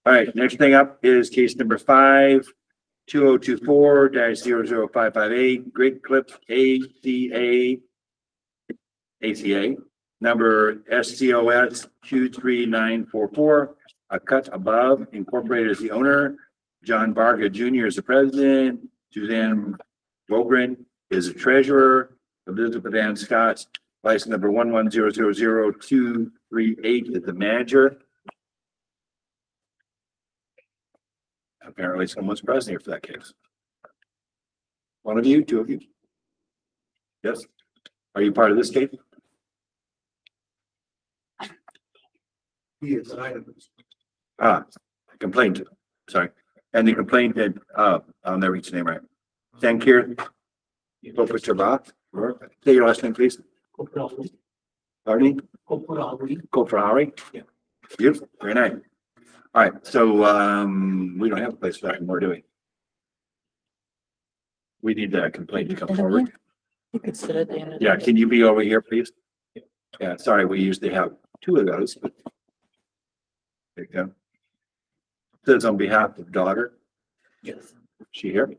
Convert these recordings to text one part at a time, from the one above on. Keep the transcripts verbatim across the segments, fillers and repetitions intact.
All right, next thing up is case number five, two oh two four dash zero zero five five eight, Great Clip A C A. A C A, number S C O S two three nine four four, a cut above incorporated as the owner. John Varga Junior is the president. Suzanne Vogren is the treasurer. Elizabeth Ann Scott, license number one one zero zero zero two three eight, is the manager. Apparently someone's present here for that case. One of you, two of you? Yes? Are you part of this case? He is an item. Ah, complaint, sorry. And the complaint that, uh, I'll never reach the name right. Sankir. Focus your box. Say your last name, please. Koprawari. Pardon me? Koprawari. Kofrari? Yeah. Beautiful, very nice. All right, so, um, we don't have a place for that anymore, do we? We need that complaint to come forward. You could sit at the end of. Yeah, can you be over here, please? Yeah, sorry, we usually have two of those, but. There you go. Says on behalf of daughter, Yes. she here?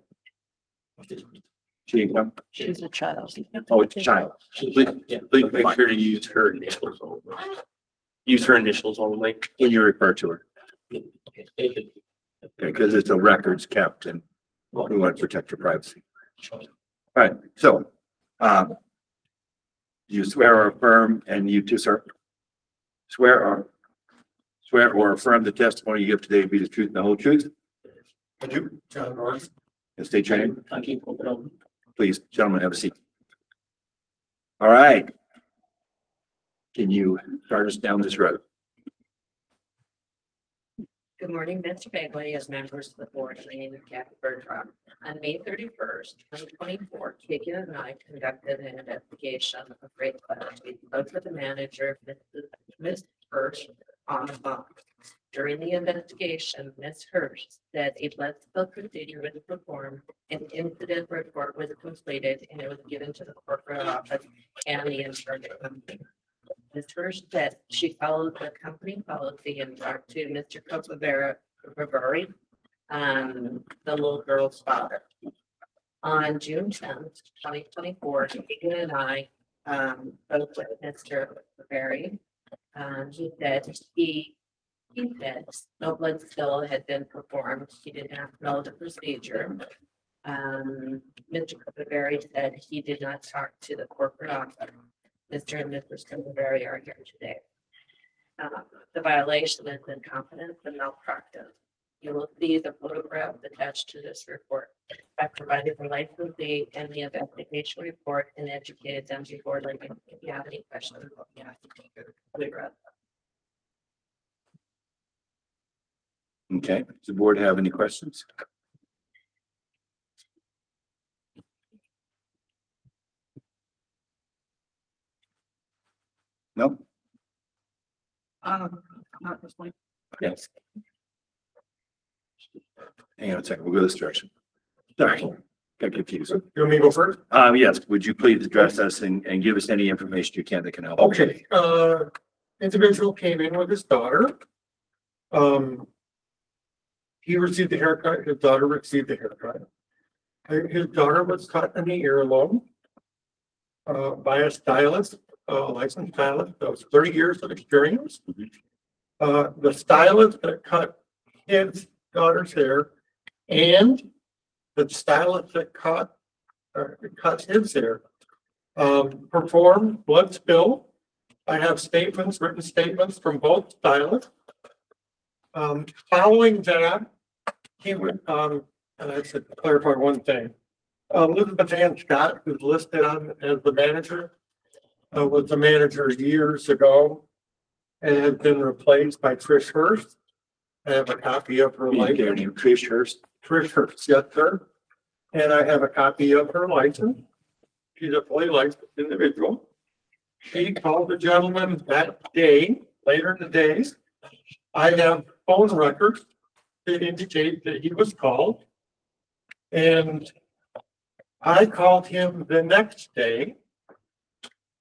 She come? She's a child. Oh, it's a child. Please, yeah, please make sure to use her initials only. Use her initials only. When you refer to her, okay, because it's a records kept and we want to protect your privacy. All right, so, um, you swear or affirm, and you too, sir? Swear or swear or affirm the testimony you give today to be the truth and the whole truth? I do. John Norris. And state your name, I keep it on. please, gentlemen, have a seat. All right. Can you start us down this road? Good morning, Mister Bagley, as members of the board. My name is Kathy Bertrand. On May thirty-first, twenty twenty-four, Kagan and I conducted an investigation of Great Clip. We spoke with the manager, Miz Hirsch, on the phone. During the investigation, Miz Hirsch said a blood spill procedure was performed, an incident report was completed, and it was given to the corporate office and the insurance company. Miz Hirsch said she followed the company policy and talked to Mister Copavera, Riveri, um, the little girl's father. On June tenth, twenty twenty-four, Keegan and I, um, spoke with Mister Riveri. Um, he said he, he said no blood spill had been performed. He did not know the procedure. Um, Mister Copaveri said he did not talk to the corporate office. Mister and Missus Copaveri are here today. Uh, the violation is incompetence and malpractice. You will see the photograph attached to this report. I provided the licensee and the investigation report and educated them before leaving. If you have any questions, yeah, we read. Okay, does the board have any questions? No? Um, not this point. Yes. Hang on a second, we'll go this direction. Sorry, got confused. You want me to go first? Um, yes, would you please address us and, and give us any information you can that can help? Okay, uh, individual came in with his daughter. Um. He received the haircut, his daughter received the haircut. Uh, His daughter was cut in the earlobe. Uh, by a stylist, a licensed stylist, that was thirty years of experience. Uh, the stylist that cut his daughter's hair and the stylist that cut, or cut his hair. Um, performed blood spill. I have statements, written statements from both stylists. Um, following that, he would, um, and I should clarify one thing. Uh, Elizabeth Ann Scott, who's listed on as the manager, uh, was the manager years ago and has been replaced by Trish Hurst. I have a copy of her You license. care name Trish Hurst? Trish Hurst, yes, sir. And I have a copy of her license. She's a fully licensed individual. She called the gentleman that day, later in the days. I have phone records that indicate that he was called. And I called him the next day.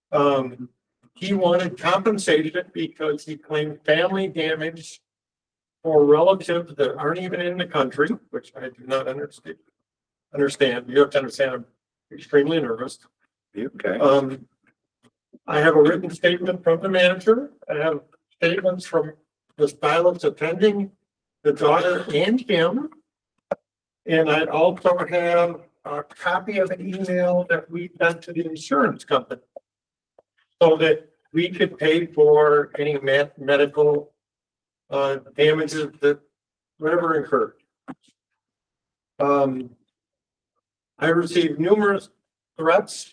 Um, he wanted compensation because he claimed family damage for relatives that aren't even in the country, which I do not understand. Understand, you have to understand, I'm extremely nervous. Okay, Um, I have a written statement from the manager. I have statements from the stylist attending the daughter and him. And I also have a copy of an email that we sent to the insurance company. So that we could pay for any med- medical uh, damages that whatever incurred. Um, I received numerous threats.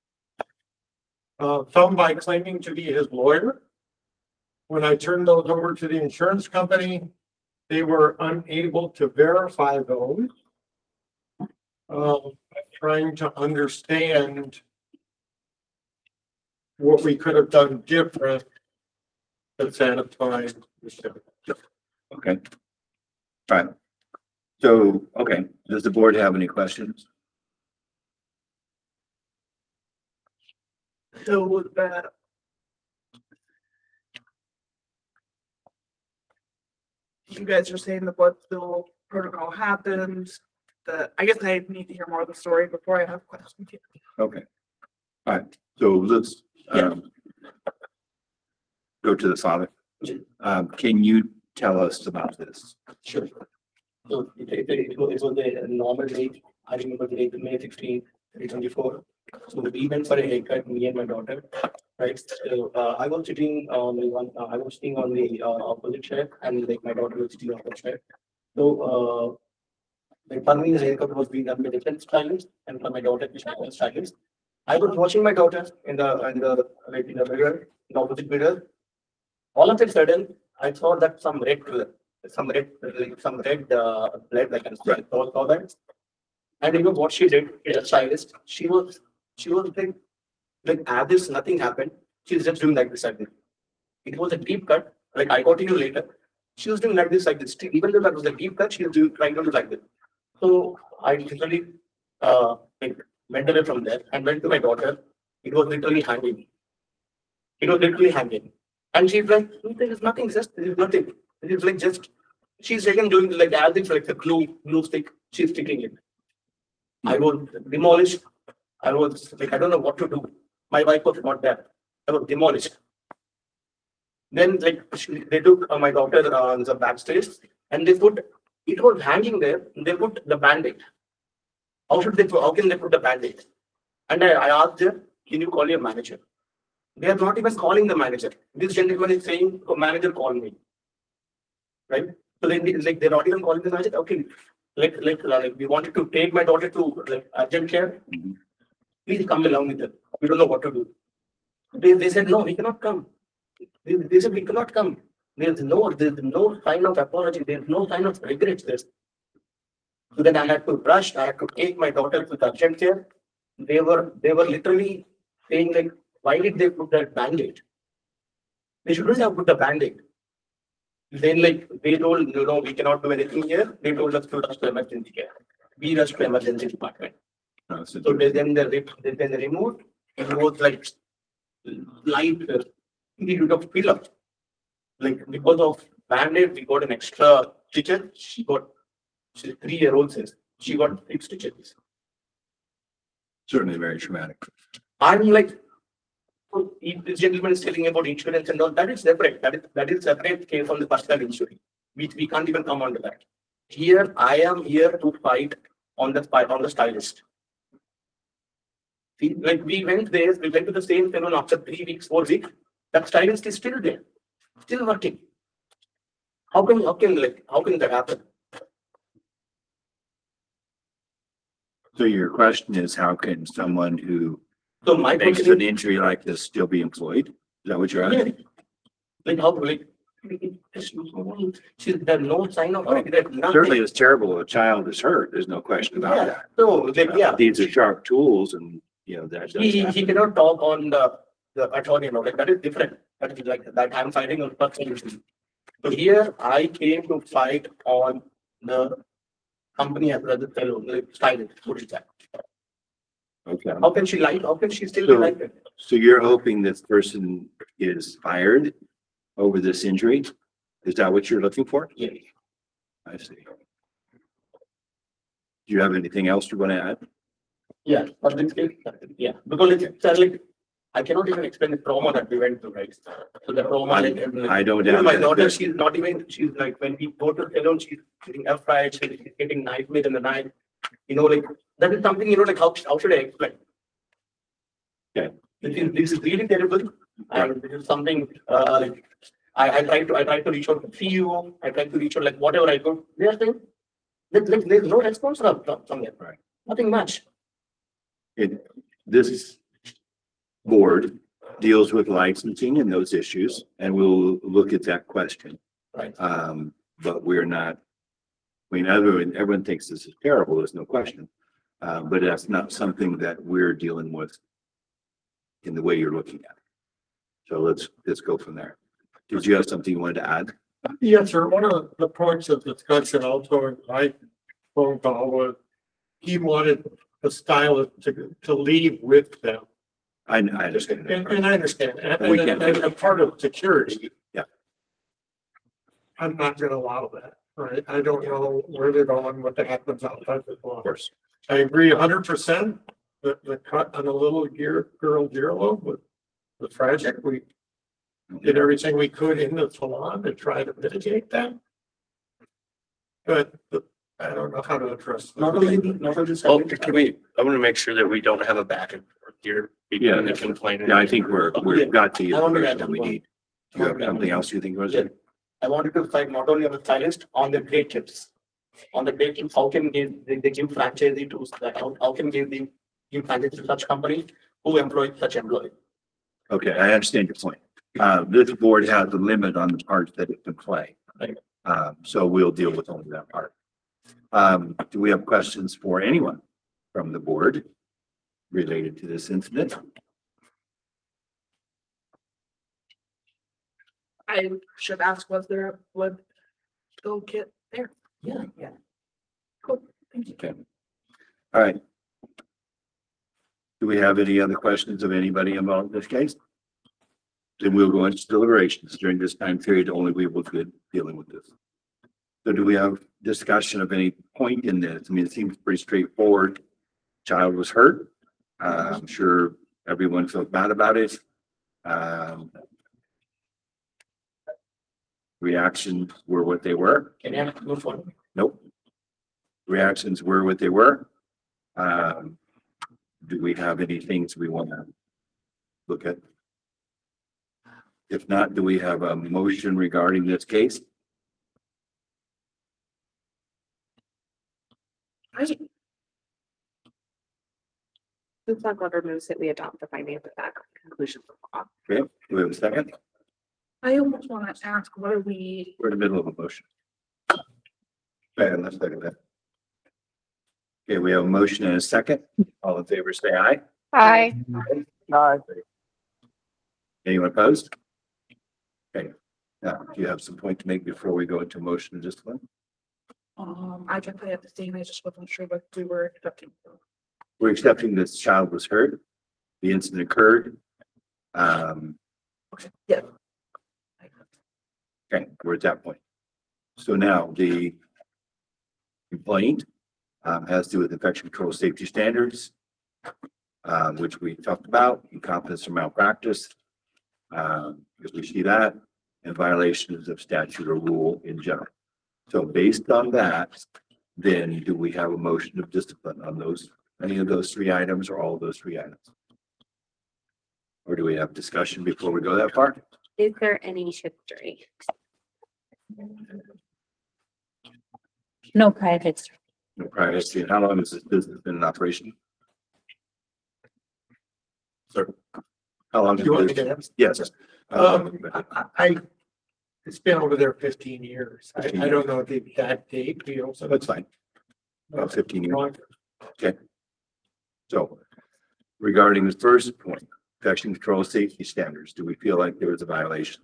Uh, some by claiming to be his lawyer. When I turned those over to the insurance company, they were unable to verify those. Um, I'm trying to understand what we could have done different to satisfy the city. okay. All right. So, okay, does the board have any questions? So that. You guys are saying the blood spill protocol happened, that, I guess I need to hear more of the story before I have questions. Okay. All right, so let's, um, go to the father. Um, can you tell us about this? Sure. So it, it, it was, it was a normal date. I remember the date, May sixteenth, twenty twenty-four. So we went for a haircut, me and my daughter, right? So, uh, I was sitting on the one, uh, I was sitting on the, uh, opposite chair and like my daughter was sitting on the chair. So, uh, like for me, the haircut was being done by different stylists and for my daughter, which was a stylist. I was watching my daughter in the, in the, like in the mirror, in the opposite mirror. All of a sudden, I saw that some red color, some red, like some red, uh, blood, like I Right. saw saw that. And you know what she did, as a stylist, she was, she was like, like as if nothing happened, she's just doing like this like this. It was a deep cut, like I got to you later. She was doing like this, like this, even though that was a deep cut, she was doing, trying to do like this. So I literally, uh, like went away from there and went to my daughter. It was literally hanging. It was literally hanging. And she's like, there is nothing, just, there is nothing. It is like just, she's taken doing like as if like a glue, glue stick, she's sticking it. I was demolished. I was like, I don't know what to do. My wife was not there. I was demolished. Then like she, they took uh, my daughter uh, on the backstage and they put, it was hanging there. They put the band-aid. How should they, put- how can they put the band-aid? And I, I asked her, can you call your manager? They are not even calling the manager. This gentleman is saying, oh, manager, call me. Right? So they like they're not even calling the manager. Okay, like like like we wanted to take my daughter to like urgent care. Mhm. Please come along with us. We don't know what to do. They, they said no, we cannot come. They, they said we cannot come. There's no there's no sign of apology. There's no sign of regrets. This. So then I had to rush. I had to take my daughter to the urgent care. They were they were literally saying like, why did they put that band-aid? They shouldn't have put the band-aid. Then like they told, you know, we cannot do anything here. They told us to rush to emergency care. We rushed to emergency department. Uh, so- So they- then the rip, they then they removed. It was like light, uh, little bit of pillar. Like because of band-aid, we got an extra stitcher. She got, she's three year old says, she got six stitches. Certainly very traumatic. I'm like, so if this gentleman is telling about insurance and all, that is separate. That is, that is separate case from the personal injury. We, we can't even come on to that. Here, I am here to fight on the, on the stylist. See, like we went there, we went to the same salon after three weeks, four weeks. That stylist is still there, still working. How can, how can like, how can that happen? So your question is, how can someone who So my makes question an is, injury like this still be employed? Is that what you're yeah, asking? like how, like, she's, there's no sign of regret, nothing. Certainly it's terrible. A child is hurt. There's no question about Yeah, that. so like, yeah. These are sharp tools and, you know, that. He, does he, happen. he cannot talk on the, the attorney, no, like that is different. That is like that I'm fighting on personal issue. So here I came to fight on the company as well as the fellow, like stylist, what is that? Okay. How can she lie? How can she still be So- like that? So you're hoping this person is fired over this injury? Is that what you're looking for? Yeah. I see. Do you have anything else you want to add? Yeah, for this case, yeah, because it's uh, like, I cannot even explain the trauma that we went through, right? So the trauma. I- like, and, like, I don't even doubt My that. daughter, she's not even, she's like, when we go to salon, she's getting air fried, she's getting nightmare in the night. You know, like, that is something, you know, like, how, how should I explain? Okay. This is, this is really terrible, and this is something, uh, like, I, I tried to, I tried to reach out to C E O, I tried to reach out, like, whatever I could, they are saying, like, like, there's no response from, from from them. Right. Nothing much. It, this board deals with licensing and those issues, and we'll look at that question. Right. Um, but we're not, I mean, everyone, everyone thinks this is terrible, there's no question. Uh, but that's not something that we're dealing with in the way you're looking at it. So let's, let's go from there. Did you have something you wanted to add? Yes, sir. One of the points of discussion also in my phone call was he wanted the stylist to, to leave with them. I, I understand And, that. and I understand, and, We and, can- and a part of security. Yeah. I'm not gonna allow that, right? I don't know where they're going, what happens outside the law. Of course. I agree a hundred percent, the, the cut on the little gear, girl Girlo was, was tragic. We did everything we could in the salon to try to mitigate that. But, but I don't know how to address. Not only, not only. Well, can we, I want to make sure that we don't have a back and forth here. Yeah. Between the complainant. Yeah, I think we're, we've got the I want to information add that we one. need. Do you have something else you think was Yeah. it? I wanted to fight not only on the stylist, on the great tips. On the great tips, how can give, they, they give franchisee to, like, how, how can give the, give franchise to such company who employ such employee? Okay, I understand your point. Uh, this board has a limit on the parts that it can play. Right. Um, so we'll deal with only that part. Um, do we have questions for anyone from the board related to this incident? I should ask, was there a blood spill kit there? Yeah, yeah. Cool, thank you. Okay. All right. Do we have any other questions of anybody involved in this case? Then we'll go into deliberations. During this time period, only we will be dealing with this. So do we have discussion of any point in this? I mean, it seems pretty straightforward. Child was hurt. Uh, I'm sure everyone felt bad about it. Um, reactions were what they were. Can I move on? Nope. Reactions were what they were. Um, do we have any things we want to look at? If not, do we have a motion regarding this case? I, The select board moves that we adopt the findings of that conclusion of law. Okay, do we have a second? I almost want to ask, what are we, We're in the middle of a motion. Okay, let's look at that. Okay, we have a motion and a second. All in favor, say aye. Aye. Aye. Anyone opposed? Okay, now, do you have some point to make before we go into motion and discipline? um, I guess I have the same, I just wasn't sure what we were accepting. We're accepting this child was hurt. The incident occurred. Um, Okay, yeah. okay, we're at that point. So now the complaint um, has to do with infection control safety standards, um, which we talked about, incompetence or malpractice. Um, because we see that and violations of statute or rule in general. So based on that, then do we have a motion of discipline on those, any of those three items or all of those three items? Or do we have discussion before we go that far? Is there any history? No prior history. No prior history. And how long has this business been in operation? Sir, how long? has You want me this- to answer? Yes. Um, I, I- I, it's been over there fifteen years. I, I don't know the exact date. We also. That's fine. About fifteen years. So regarding the first point, infection control safety standards, do we feel like there was a violation?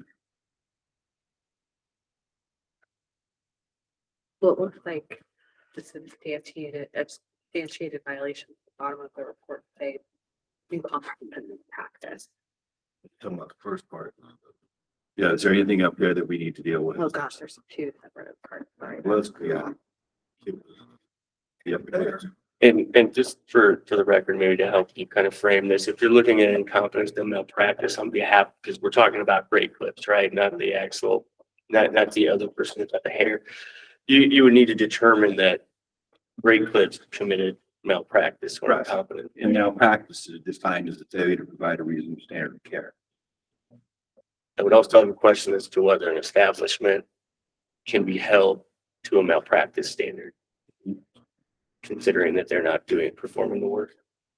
Well, it looks like the substantiated, substantiated violation at the bottom of the report say incompetent practice. Talking about the first part. Yeah, is there anything up there that we need to deal with? Oh gosh, there's two separate parts, sorry. Well, it's, yeah. Yep. And, and just for, for the record, maybe to help you kind of frame this, if you're looking at incompetence and malpractice on behalf, because we're talking about Great Clips, right? Not the actual, not, not the other person who's got the hair. You, you would need to determine that Great Clips committed malpractice or Right. incompetence. And now practice is defined as a failure to provide a reasonable standard of care. I would also have a question as to whether an establishment can be held to a malpractice standard, considering that they're not doing, performing the work.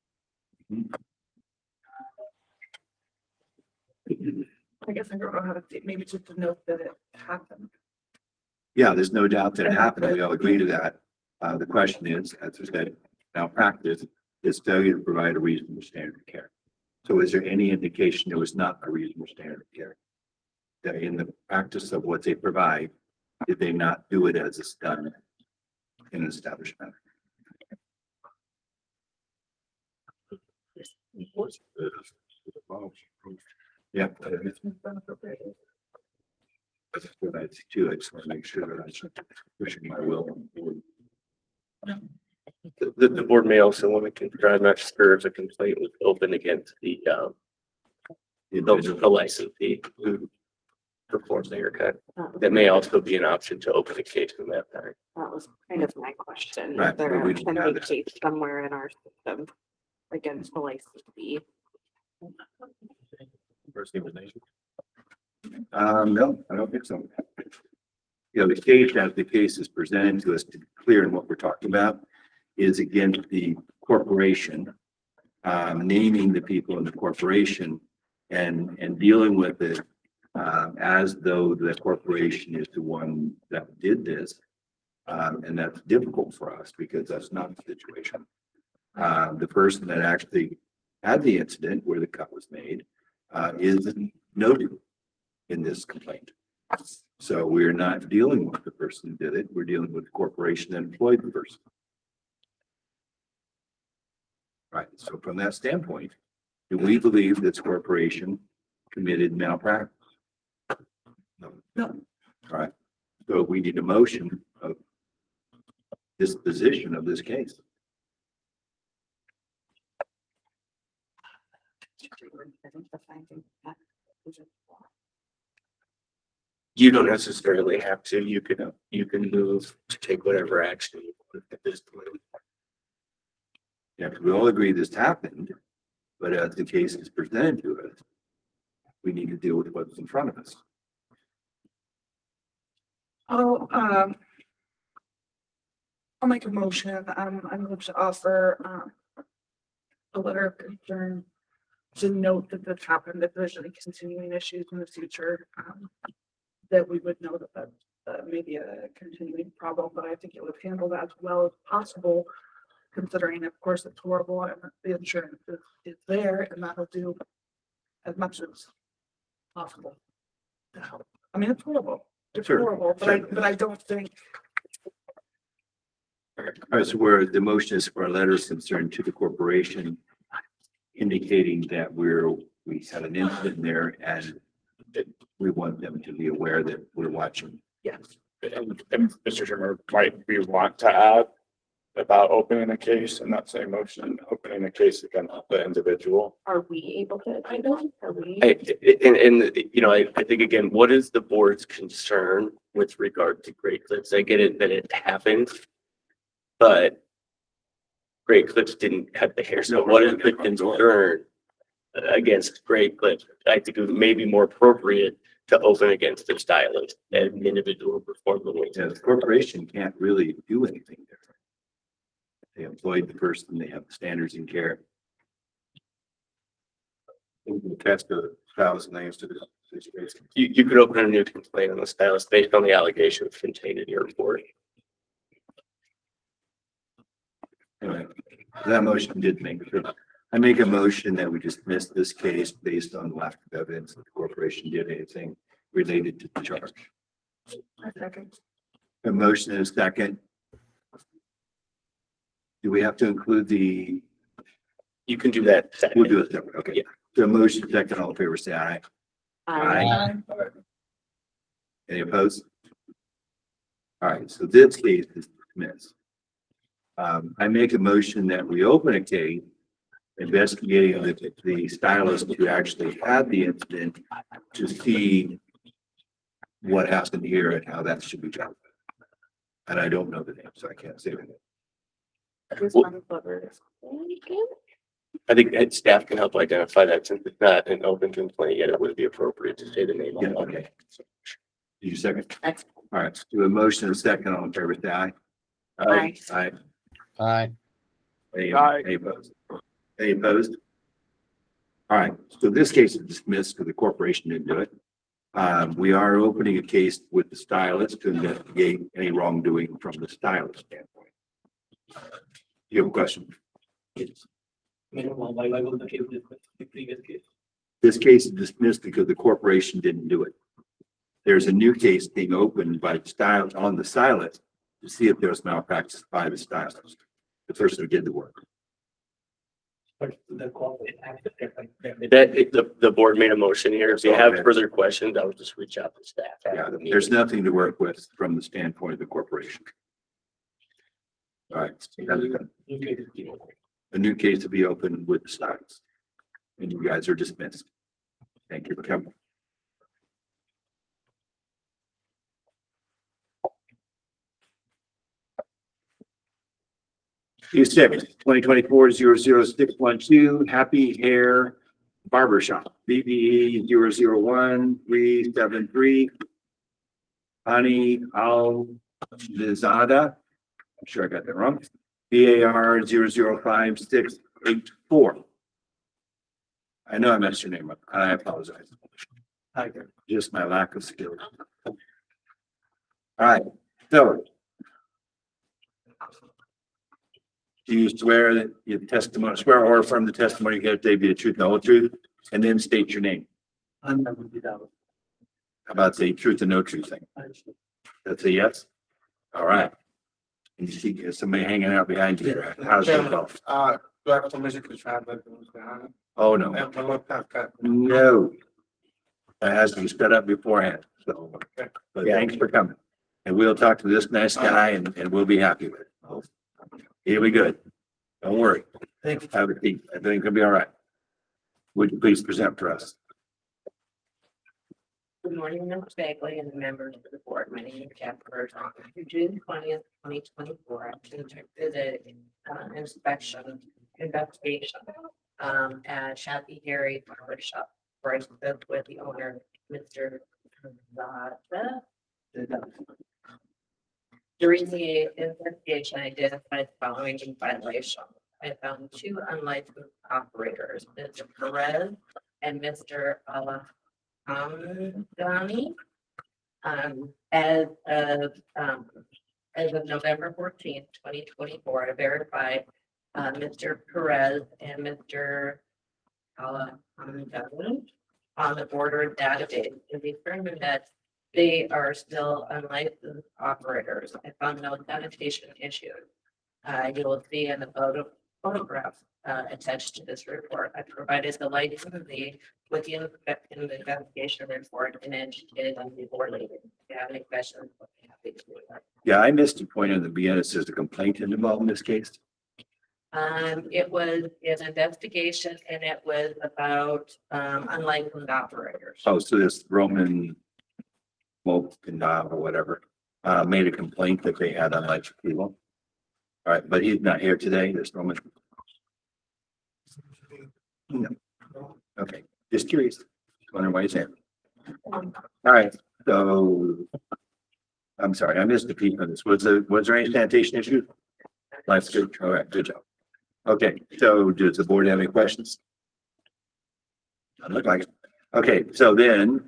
I guess I don't know how to, say- maybe just to note that it happened. Yeah, there's no doubt that it happened. We all agree to that. Uh, the question is, as I said, malpractice is failure to provide a reasonable standard of care. So is there any indication there was not a reasonable standard of care? That in the practice of what they provide, did they not do it as it's done in an establishment? Yeah. That's what I see too. I just want to make sure that I'm pushing my will. The, the, the board may also want to confirm, I'm not sure if a complaint was open against the, um, the, the licensee who performs the haircut. That may also be an option to open a case in that time. That was kind of my question. Right, Is there but we a don't have pending that. case somewhere in our system against the licensee? First name was Nation? Um, no, I don't think so. You know, the case, as the case is presented to us, to be clear in what we're talking about, is against the corporation, um, naming the people in the corporation and, and dealing with it um, as though the corporation is the one that did this. Um, and that's difficult for us because that's not the situation. Uh, the person that actually had the incident where the cut was made uh, is noted in this complaint. So we're not dealing with the person who did it. We're dealing with the corporation that employed the person. Right. So from that standpoint, do we believe this corporation committed malpractice? No. No. All right. So we need a motion of disposition of this case. You don't necessarily have to, you can, you can move to take whatever action you want at this point. Yeah, 'cause we all agree this happened, but as the case is presented to us, we need to deal with what's in front of us. I'll, um, I'll make a motion. Um, I'm going to offer, um, a letter of concern to note that this happened, if there's any continuing issues in the future, um, that we would know that that's uh, maybe a continuing problem, but I think it was handled as well as possible, considering, of course, it's horrible and the insurance is, is there, and that'll do as much as possible to help. I mean, it's horrible. It's Sure, horrible, but I, sure. but I don't think, All right, so where the motion is for a letter of concern to the corporation indicating that we're, we had an incident there and that we want them to be aware that we're watching. yes. And, and Mister Chairman, might we want to add about opening a case in that same motion, opening a case against the individual? Are we able to, I don't, are we? I, and, and, you know, I, I think again, what is the board's concern with regard to Great Clips? I get it that it happened, but Great Clips didn't cut the hair. So what is the concern against Great Clips? I think it may be more appropriate to open against the stylist and an individual who performed the wings. Yeah, the corporation can't really do anything there. They employed the person, they have the standards in care. Attach the thousand names to the situation. You, you could open a new complaint on the stylist based on the allegations contained in your report. Anyway, that motion did make it. I make a motion that we dismiss this case based on lack of evidence that the corporation did anything related to the charge. I second. A motion and a second. Do we have to include the, You can do that. we'll do it separate, okay. Yeah. The motion second, all in favor, say aye. I, Aye. Any opposed? All right, so this case is dismissed. Um, I make a motion that we open a case investigating the, the stylist who actually had the incident to see what happened here and how that should be done. And I don't know the name, so I can't say the name. I think that staff can help identify that since it's not an open complaint yet, it would be appropriate to say the name. Yeah, okay. Do you second? All right, let's do a motion and a second on favor, say aye. Aye. Aye. Aye. Any, Aye. any opposed? Any opposed? All right, so this case is dismissed because the corporation didn't do it. Um, we are opening a case with the stylist to investigate any wrongdoing from the stylist standpoint. You have a question? Why, why was the case dismissed, the previous case? This case is dismissed because the corporation didn't do it. There's a new case being opened by the stylist on the stylist to see if there's malpractice by the stylist, the person who did the work. But the corporate accepted, like, that- That, the, the board made a motion here. If you have Okay. further questions, I would just reach out to staff. after Yeah, the meeting. there's nothing to work with from the standpoint of the corporation. All right, You can just keep it. a new case to be opened with the stylist. And you guys are dismissed. Thank you for coming. Q six, twenty twenty-four zero zero six one two, Happy Hair Barber Shop, B B E zero zero one three seven three. Ani Al Lizada, I'm sure I got that wrong. B A R zero zero five six eight four. I know I messed your name up. I apologize. Hi there. Just my lack of skill. All right, so. Do you swear that your testimony, swear or affirm the testimony you give today be the truth and the whole truth, and then state your name? I'm not with that. How about say truth and no truth thing? That's a yes? All right. And you see there's somebody hanging out behind you here. How's it go? Uh, do I have permission to try that? Oh, no. No. That has to be set up beforehand, so, but thanks for coming. And we'll talk to this nice guy and, and we'll be happy with it. He'll be good. Don't worry. Thank you. Have a seat. I think it'll be all right. Would you please present for us? Good morning, Member Bagley and the members of the board. My name is Jeff Bergeron. On June twentieth, twenty twenty-four, I conducted an uh, inspection investigation um, at Shappy Harry Barber Shop, where I spoke with the owner, Mister Zada. During the investigation, I identified the following violations. I found two unlicensed operators, Mister Perez and Mister Alhamdani. Um, as of, um, as of November fourteenth, twenty twenty-four, I verified, uh, Mister Perez and Mister Alhamdani on the border database and determined that they are still unlicensed operators. I found no sanitation issues. Uh, you will see in the photo, photograph, uh, attached to this report. I provided the license with the inspec- in the investigation report and educated on the board later. If you have any questions, I'll be happy to do that. Yeah, I missed a point in the beginning. It says a complaint involved in this case. Um, it was an investigation and it was about, um, unlicensed operators. Oh, so this Roman Smoke and Dial or whatever, uh, made a complaint that they had unlicensed people. All right, but he's not here today, this Roman. No. Okay, just curious. Wondering why he's here. All right, so. I'm sorry, I missed the piece on this. Was there, was there any sanitation issue? Life's good. All right, good job. Okay, so does the board have any questions? Doesn't look like it. Okay, so then.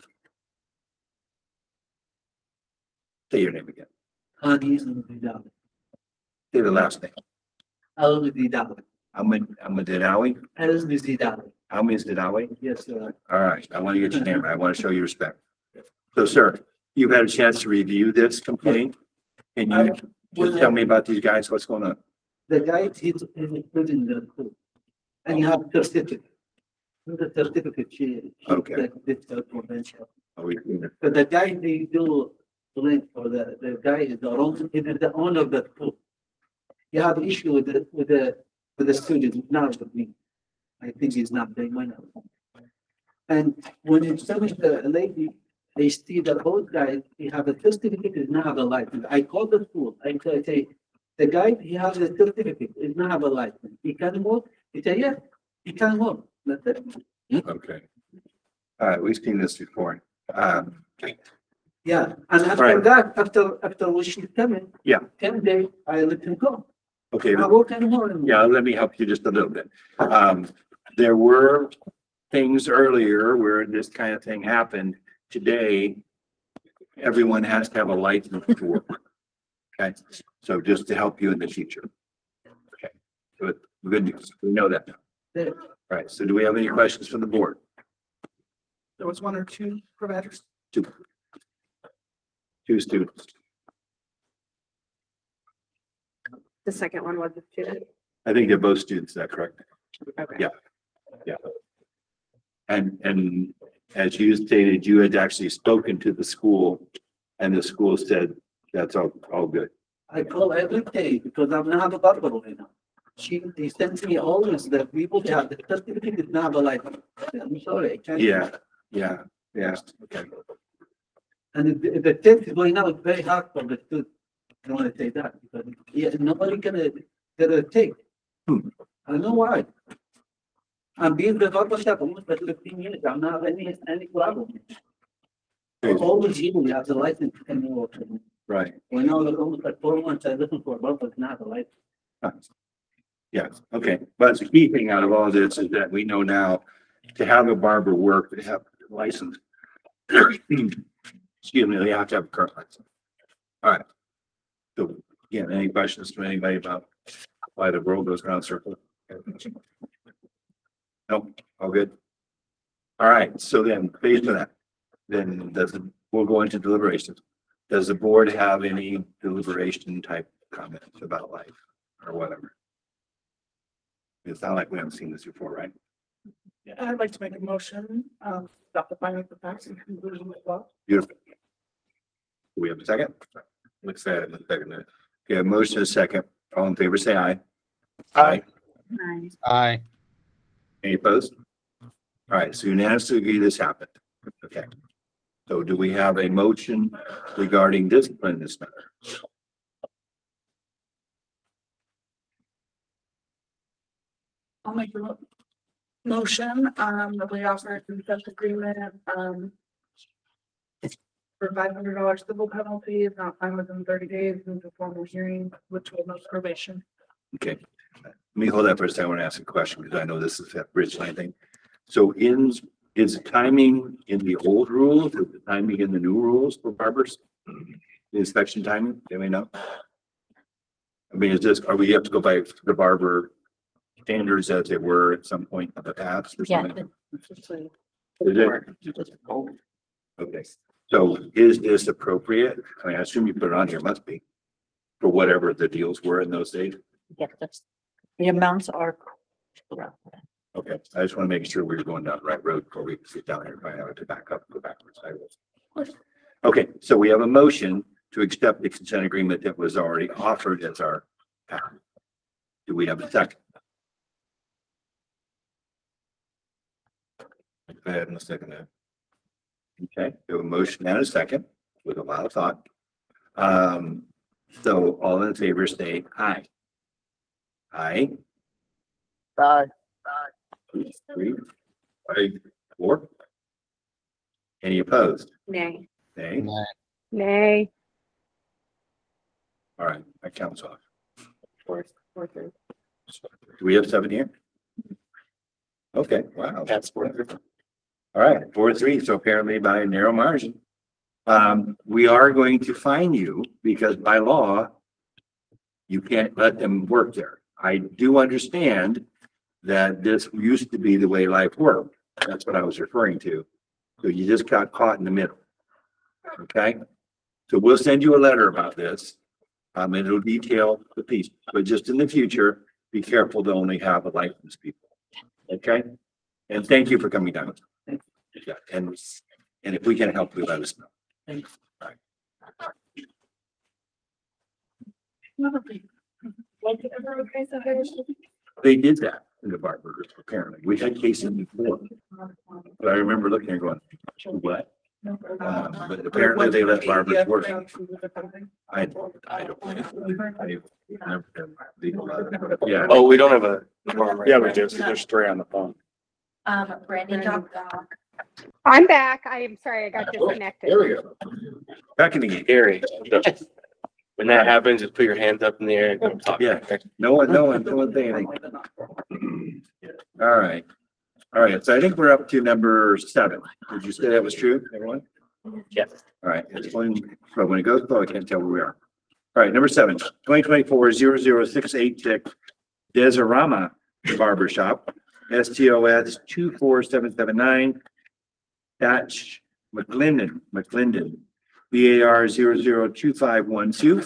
Say your name again. Hadi Zidane. Say the last name. Al Zidane. Ahmed, Ahmed Denawi. Al Zidane. Ahmed Denawi. Yes, sir. All right, I want to get your name right. I want to show you respect. So, sir, you've had a chance to review this complaint. Can you just tell me about these guys? What's going on? The guy is is put in the court and you have to sit it. The certificate, she. she Okay. said This is confidential. Are we- But the guy they do link for the, the guy is the wrong, he is the owner of the school. You have issue with the, with the, with the student, not with me. I think he's not doing my now. And when you tell me the lady, they see the old guy, he have a certificate, he not have a license. I call the school, I say- say, the guy, he has a certificate, he not have a license. He can work, he say, yeah, he can work. That's it. Okay. All right, we've seen this before. Um, Yeah, and after Right. that, after, after we should come in. Yeah. Ten days, I let him go. okay, I work anymore. yeah, let me help you just a little bit. Um, there were things earlier where this kind of thing happened. Today, everyone has to have a license to work. Okay, so just to help you in the future. Okay, good, good news. We know that now. There. All right, so do we have any questions from the board? There was one or two providers. Two. Two students. The second one was a student. I think they're both students, is that correct? Okay. Yeah. Yeah. And, and as you stated, you had actually spoken to the school and the school said, that's all, all good. I call every day because I'm not a barber right now. She, they send me always the people that have the certificate is not a license. I'm sorry, I can't. Yeah, yeah, yeah, okay. And the, the test is going out very hard for the students. I don't want to say that because yeah, nobody gonna, gonna take. Hmm. I don't know why. I'm being the barber shop almost for fifteen years. I'm not having any, any problem. Okay. Always you have the license to come work. Right, When I was almost like four months, I looking for a barber, not a license. yes, okay. But the key thing out of all this is that we know now to have a barber work, they have a license. Excuse me, they have to have a current license. All right. So, again, any questions from anybody about why the world goes around in circles? No, all good. All right, so then based on that, then does the, we'll go into deliberations. Does the board have any deliberation type comments about life or whatever? It's not like we haven't seen this before, right? I'd like to make a motion, um, stop the findings of facts and conclusion as well. Beautiful. Do we have a second? Looks at it, second. Okay, a motion is second. All in favor, say aye. Aye. Nine. Aye. Any opposed? All right, so unanimously agree this happened. Okay. So do we have a motion regarding discipline in this matter? I'll make a mo- motion, um, that we offer a consent agreement, um. For five hundred dollars civil penalty, if not five hundred and thirty days into formal hearing, which will no probation. Okay. Let me hold that for a second. I want to ask a question because I know this is that bridge line thing. So in, is the timing in the old rules, is the timing in the new rules for barbers? The inspection timing, do we know? I mean, is this, are we have to go by the barber standards as they were at some point in the past or Yeah. something? the- Is it? Okay, so is this appropriate? I mean, I assume you put it on here, must be. For whatever the deals were in those days. Get this. The amounts are. correct. Okay, I just want to make sure we're going down the right road before we sit down here and find out to back up, go backwards. I will. Okay, so we have a motion to accept the consent agreement that was already offered as our path. Do we have a second? Go ahead and second that. Okay, we have a motion and a second with a lot of thought. Um, so all in favor say aye. Aye. Aye. Three, five, four. Any opposed? Nay. Nay. Nay. All right, that counts off. Four, four, three. Do we have seven here? Okay, wow. That's four. All right, four, three, so apparently by a narrow margin. Um, we are going to fine you because by law, you can't let them work there. I do understand that this used to be the way life worked. That's what I was referring to. So you just got caught in the middle. Okay? So we'll send you a letter about this. Um, and it'll detail the piece, but just in the future, be careful to only have a licensed people. Okay? And thank you for coming down. Yeah, and, and if we can help, you let us know. They did that in the bar burgers, apparently. We had cases before. But I remember looking and going, what? Um, but apparently they let barbers work. I, I don't. I never- Yeah. Oh, we don't have a. quorum right Yeah, now. we do. So there's three on the phone. Um, Brandy dropped I'm back. I am sorry, I got disconnected. There we go. Back in the game. Gary, when that happens, just put your hands up in the air and go talk. Yeah. No one, no one, no one saying anything. All right. All right. So I think we're up to number seven. Did you say that was true, everyone? Yes. All right. It's going, but when it goes slow, I can't tell where we are. All right. Number seven, twenty twenty-four zero zero six eight six Desorama Barber Shop, S T O S two four seven seven nine. Thatch McClendon, McClendon, B A R zero zero two five one two.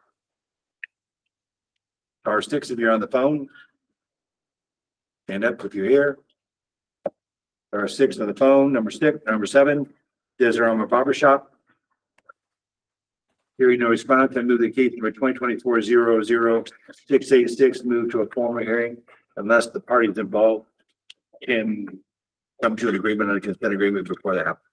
Star six if you're on the phone. Stand up if you're here. Star six on the phone, number six, number seven, Desorama Barber Shop. Hearing no response, I move the case number twenty twenty-four zero zero six eight six move to a formal hearing unless the parties involved can come to an agreement on a consent agreement before that happens.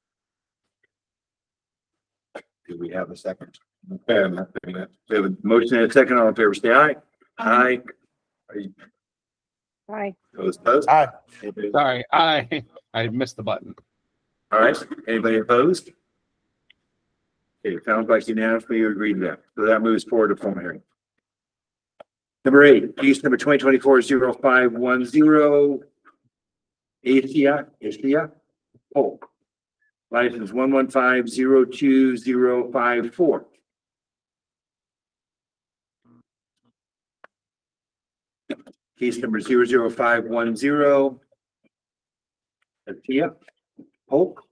Do we have a second? Okay, I'm not saying that. We have a motion and a second. All in favor, say aye. Aye. Are you Bye. those opposed? Aye. Anybody- Sorry, I, I missed the button. All right, anybody opposed? Okay, it sounds like unanimously you agreed to that. So that moves forward to formal hearing. Number eight, case number twenty twenty-four zero five one zero. Asia, Asia, Polk. License one one five zero two zero five four. Case number zero zero five one zero. Asia, Polk.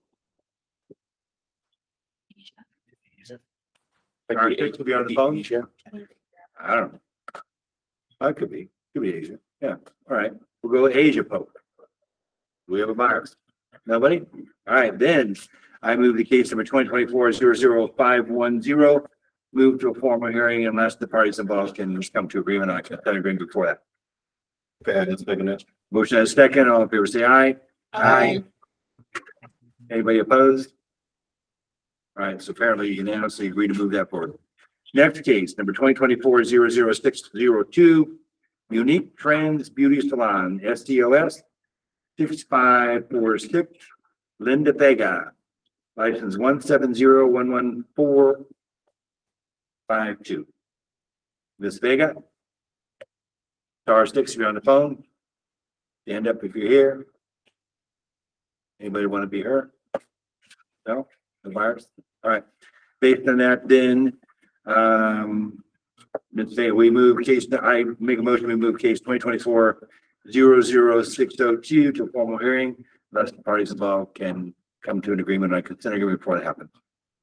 All right, it could be on the phone. I don't know. That could be, could be Asia. Yeah, all right. We'll go with Asia Polk. Do we have a buyer? Nobody? All right, then I move the case number twenty twenty-four zero zero five one zero. Move to a formal hearing unless the parties involved can come to agreement on a consent agreement before that. Okay, that's big enough. Motion and a second. All in favor, say aye. Aye. Anybody opposed? All right, so apparently unanimously agree to move that forward. Next case, number twenty twenty-four zero zero six zero two, Unique Trends Beauty Salon, S T O S six five four six, Linda Vega, license one seven zero one one four five two. Miss Vega? Star six if you're on the phone. Stand up if you're here. Anybody want to be her? No? The buyers? All right. Based on that, then, um, let's say we move case, I make a motion, we move case twenty twenty-four zero zero six oh two to a formal hearing, unless the parties involved can come to an agreement on consent agreement before that happens.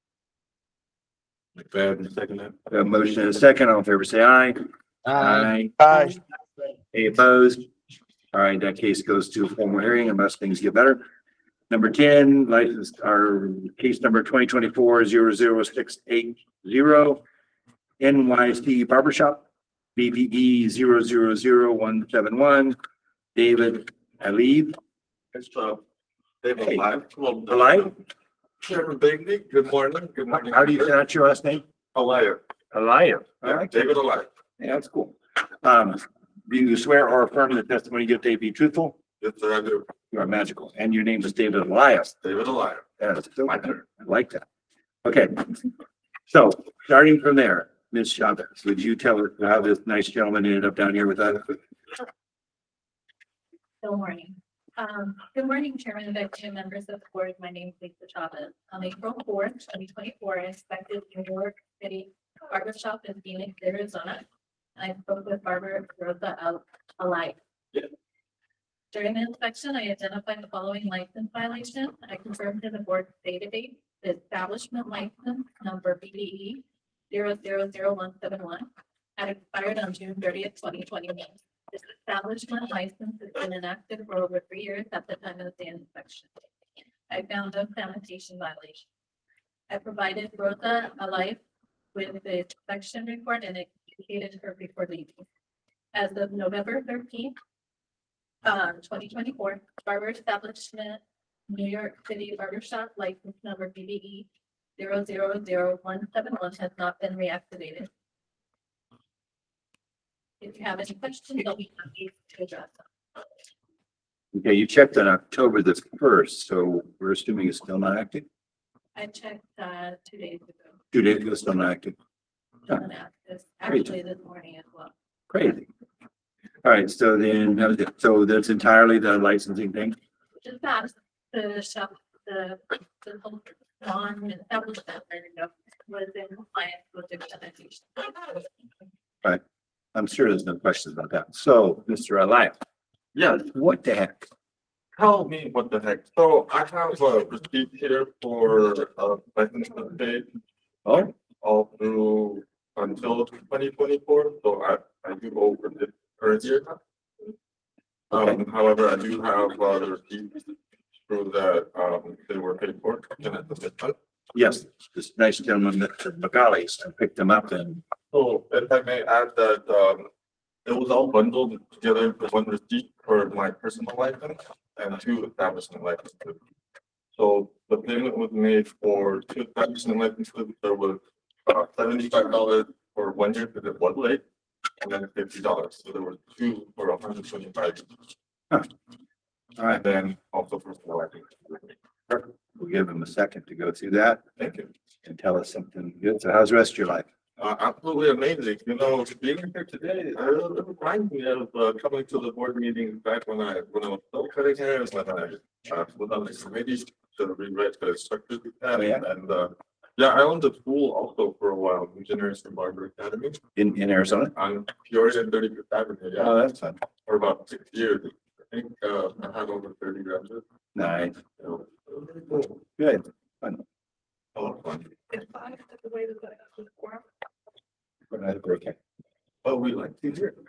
Second. A motion and a second. All in favor, say aye. Aye. Aye. Any opposed? All right, that case goes to a formal hearing unless things get better. Number ten, license, our case number twenty twenty-four zero zero six eight zero, N Y C Barbershop, B P E zero zero zero one seven one, David Alib. It's, uh, David Hey. Alive. Well, Alive? Chairman Bigney, good morning. Good morning. How do you pronounce your last name? Alive. Alive. All Yeah, right, David Alive. yeah, that's cool. Um, do you swear or affirm the testimony you give today be truthful? Yes, sir, I do. You are magical, and your name is David Elias. David Alive. Yeah, that's so good. I like that. Okay, so starting from there, Miz Chavez, would you tell her how this nice gentleman ended up down here with us? Good morning. Um, good morning, Chairman and Vice Chair, members of the board. My name is Lisa Chavez. On April fourth, twenty twenty-four, I inspected New York City Barber Shop in Phoenix, Arizona. I spoke with Barber Rosa Al- Alike. During the inspection, I identified the following license violation. I confirmed in the board's database, the establishment license number B D E zero zero zero one seven one had expired on June thirtieth, twenty twenty-one. This establishment license has been inactive for over three years at the time of the inspection. I found no sanitation violation. I provided Rosa a life with the inspection report and it indicated her before leaving. As of November thirteenth, um, twenty twenty-four, barber establishment, New York City barbershop license number B B E zero zero zero one seven one has not been reactivated. If you have any questions, I'll be happy to address them. Okay, you checked on October the first, so we're assuming it's still not active? I checked, uh, two days ago. Two days ago, still not active? on that, this- Actually, this morning as well. Crazy. All right, so then, uh, so that's entirely the licensing thing? Just asked the shop, the, the whole non-establishment was in compliance with the sanitation. Right. I'm sure there's no questions about that. So, Mister Alive, Yeah, what the heck? tell me what the heck. So I have a receipt here for uh license to pay Oh, all through until twenty twenty-four, so I I do over the current year. Um, however, I do have uh the receipts through that um they were paid for. and at the midpoint. yes, this nice gentleman, Mister McGauley, picked them up and, So if I may add that um it was all bundled together into one receipt for my personal license and two establishment licenses. So the payment was made for two establishment licenses. There was uh seventy-five dollars for one year because it was late. And then fifty dollars. So there were two for one hundred twenty-five. all right, And then also personal license. we'll give him a second to go through that Thank you. and tell us something good. So how's the rest of your life? Uh, absolutely amazing. You know, being here today, uh, it reminds me of uh, coming to the board meeting back when I, when I was still cutting hair, when I, uh, was on the committee to rewrite the structure. we had. Oh, yeah? And, uh, yeah, I owned a school also for a while, Engineers and Barber Academy In, in Arizona? on Peoria and thirty-fifth Avenue, yeah, Oh, that's fun. for about six years. I think, uh, I had over thirty graduates. Nice, You know, it was really cool. good. Fun. A lot of fun. Another birthday. But we like to hear.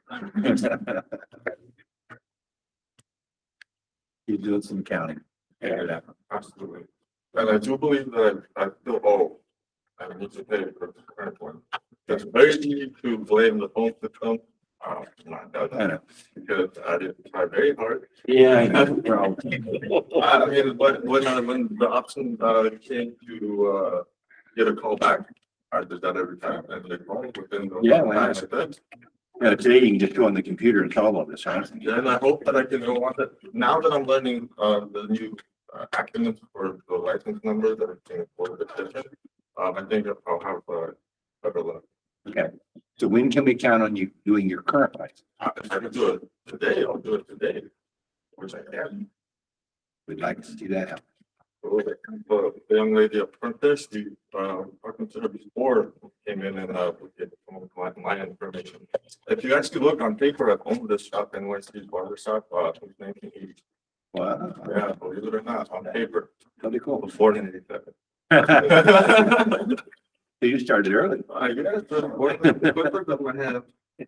You're doing some counting. Figure it out. Absolutely. And I do believe that I still owe. I need to pay for the current one. It's very easy to blame the phone system. Um, not that, I know. because I didn't try very hard. Yeah, I know. Well, I mean, when, when, I- when the option, uh, came to, uh, get a call back, I did that every time and they called within the. Yeah, why not? time I said. you know, today you can just go on the computer and solve all this, right? And I hope that I can go on that, now that I'm learning, uh, the new uh, acronyms for the license number that are being for the petition. Um, I think I'll have, uh, better luck. Okay. So when can we count on you doing your current license? Uh, If I can do it today, I'll do it today, which I can. We'd like to see that happen. But the young lady up front there, she, uh, talking to her before, came in and, uh, gave some of my, my information. If you actually look on paper, I've owned this shop, N Y C's barber shop, uh, since nineteen eighty. Wow. Yeah, believe it or not, on paper, That'd be cool. before nineteen eighty-seven. So you started early. I guess, the board, the quicker than my hand.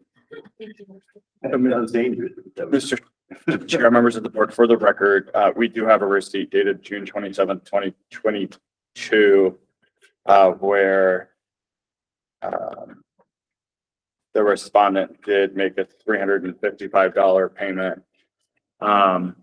I mean, that was dangerous. Mister Chair, members of the board, for the record, uh, we do have a receipt dated June twenty-seventh, twenty twenty-two, uh, where um, the respondent did make a three hundred and fifty-five dollar payment. Um,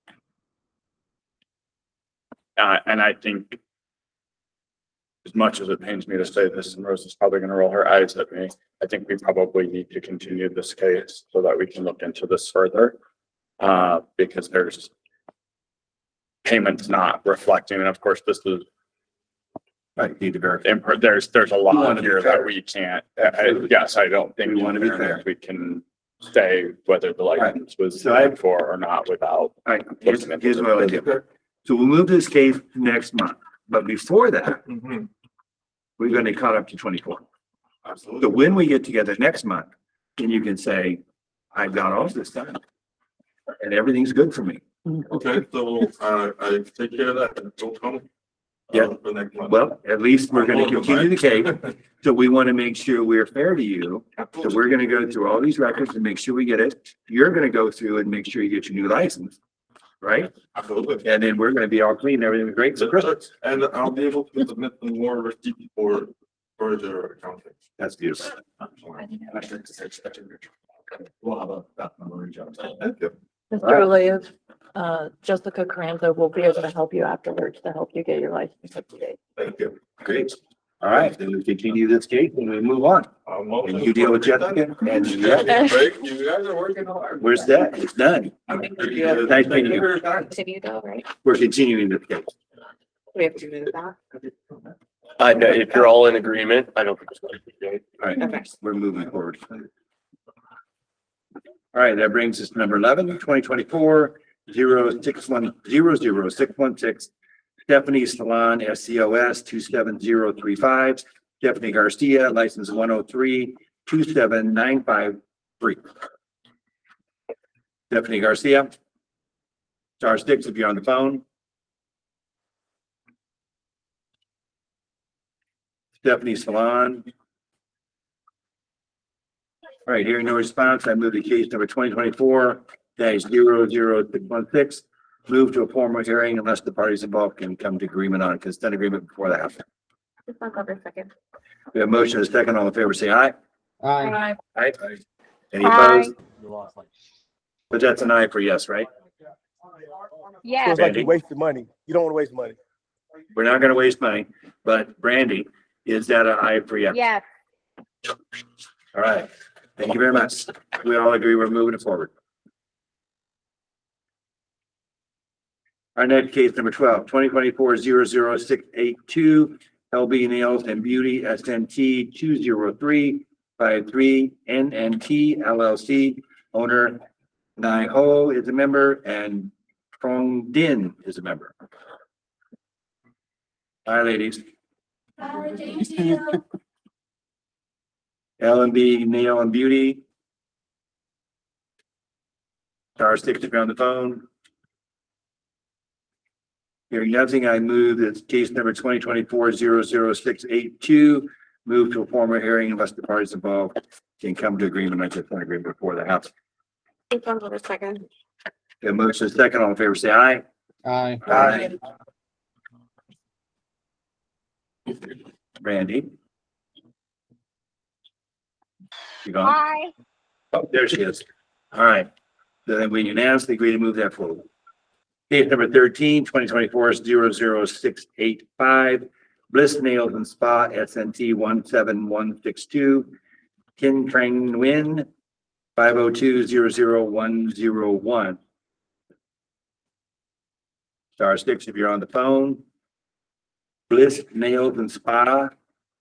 uh, and I think as much as it pains me to say this, and Rose is probably going to roll her eyes at me, I think we probably need to continue this case so that we can look into this further. Uh, because there's payments not reflecting, and of course, this is, Right, need to verify. imp- there's, there's a We lot wanna be here fair. that we can't, I- yes, I don't think. We wanna be in fairness fair. We can say whether the license was So I- paid for or not without. All right, here's, looking into here's what I'll do. So we'll move this case next month, but before that, Mhm. we're gonna cut up to twenty-four. So Absolutely. when we get together next month, then you can say, I've got all this done. And everything's good for me. Okay, so, uh, I take care of that and it'll come Yeah. um, for next month. Well, at least we're gonna continue the case. So we want to make sure we're fair to you. So we're gonna go through all these records and make sure we get it. You're gonna go through and make sure you get your new license. Right? Absolutely. And then we're gonna be all clean, everything's great. So Chris, And I'll be able to submit some more receipts for further accounting. that's beautiful. We'll have a, that number reach out. Thank you. Mister Relief, uh, Jessica Carranza will be able to help you afterwards to help you get your license up to date. Thank you. Great. All right, then we continue this case and we move on. Um, And you deal with Jessica and yeah, Great, you guys are working hard. where's that? It's done. Nice meeting you. Continue though, right? We're continuing this case. We have to move that. Uh, no, if you're all in agreement, I don't think it's going to be great. All right, Okay. we're moving forward. All right, that brings us to number eleven, twenty twenty-four, zero six one, zero zero six one six. Stephanie Salon, S C O S two seven zero three five. Stephanie Garcia, license one oh three, two seven nine five three. Stephanie Garcia. Star six if you're on the phone. Stephanie Salon. All right, hearing no response, I move the case number twenty twenty-four dash zero zero six one six. Move to a formal hearing unless the parties involved can come to agreement on a consent agreement before that happens. Just one cover second. We have a motion and a second. All in favor, say aye. Aye. Aye. Any Aye. opposed? But that's an aye for yes, right? Yeah. like you wasted money. You don't want to waste money. We're not gonna waste money, but Brandy, is that an aye for yes? Yes. All right. Thank you very much. We all agree we're moving it forward. Our next case, number twelve, twenty twenty-four zero zero six eight two, L B Nails and Beauty, S N T two zero three five three, N N T L L C. Owner Nai Ho is a member and Trong Din is a member. Hi, ladies. Hi, thank you. L and B Nail and Beauty. Star six if you're on the phone. Hearing nothing, I move that case number twenty twenty-four zero zero six eight two, move to a formal hearing unless the parties involved can come to agreement. I just want to agree before that happens. Just one cover second. The motion is second. All in favor, say aye. Aye. Aye. Randy. You gone? Aye. Oh, there she is. All right. Then we unanimously agree to move that forward. Case number thirteen, twenty twenty-four zero zero six eight five, Bliss Nails and Spa, S N T one seven one six two, Kin Trang Nguyen, five oh two zero zero one zero one. Star six if you're on the phone. Bliss Nails and Spa.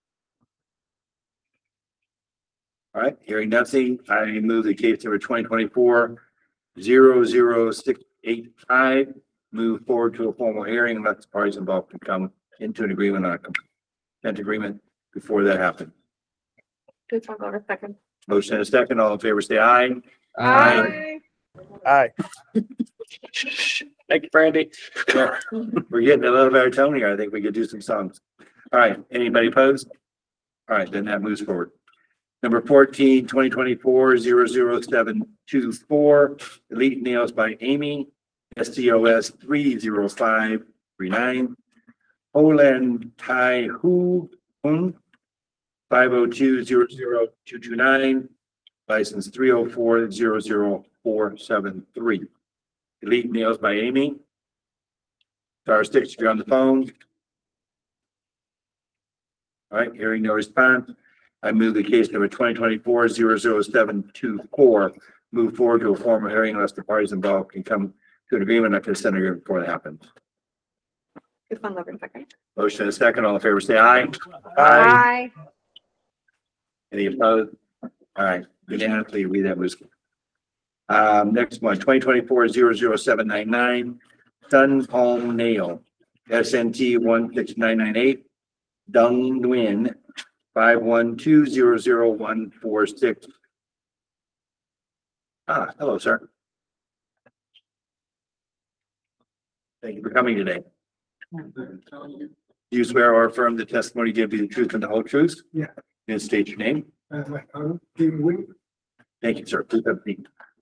All right, hearing nothing, I move the case number twenty twenty-four zero zero six eight five, move forward to a formal hearing unless the parties involved can come into an agreement on a consent agreement before that happens. Just one cover second. Motion and a second, all in favor, say aye. Aye. Aye. Thank you, Brandy. We're getting a little better tone here. I think we could do some songs. All right, anybody opposed? All right, then that moves forward. Number fourteen, twenty twenty-four zero zero seven two four, Elite Nails by Amy, S T O S three zero five three nine. Olan Tai Hu Hun, five oh two zero zero two two nine, license three oh four zero zero four seven three. Elite Nails by Amy. Star six if you're on the phone. All right, hearing no response. I move the case number twenty twenty-four zero zero seven two four, move forward to a formal hearing unless the parties involved can come to an agreement on consent agreement before that happens. Just one cover second. Motion and a second, all in favor, say aye. Aye. Any opposed? All right, unanimously, read that moves. Um, next one, twenty twenty-four zero zero seven nine nine, Sun Palm Nail, S N T one six nine nine eight, Dung Nguyen, five one two zero zero one four six. Ah, hello, sir. Thank you for coming today. Do you swear or affirm the testimony you give be the truth and the whole truth? Yeah. And state your name. Uh, I'm Stephen Wing. Thank you, sir. Please have a seat.